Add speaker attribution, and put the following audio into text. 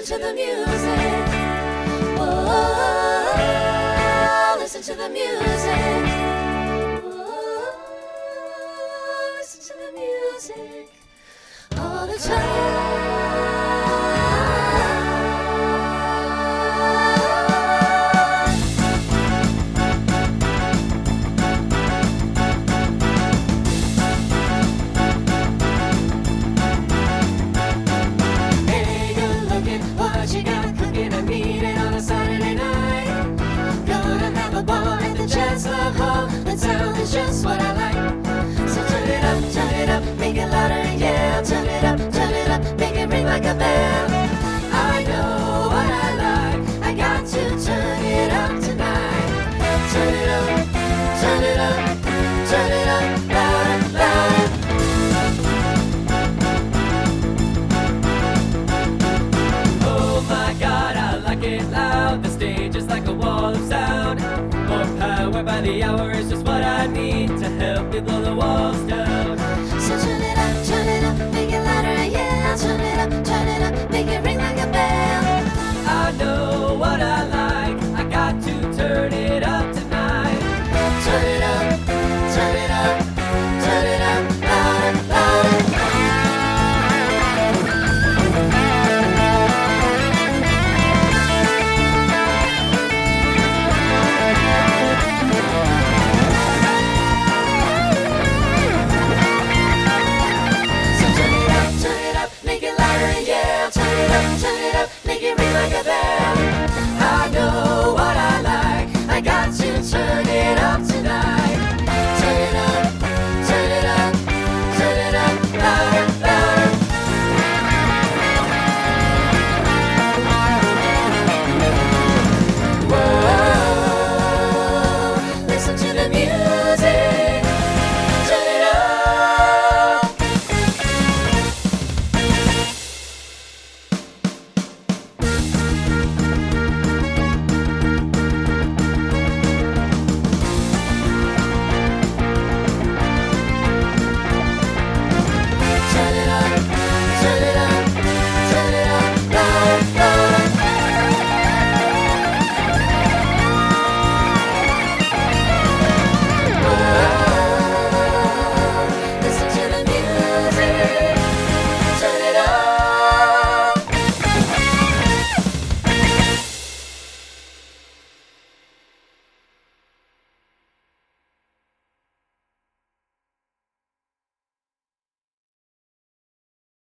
Speaker 1: to the music. Whoa, listen to the music. Whoa, listen to the music all the time. What you got cooking and eating on a Saturday night? Gonna have a ball at the Chancellor Hall. That sound is just what I like. So turn it up, make it louder and yell. Turn it up, make it ring like a bell. I know what I like. I got to turn it up tonight. Turn it up, turn it up, turn it up, louder, louder. Loud, the stage is like a wall of sound. More power by the hour is just what I need to help me blow the walls down.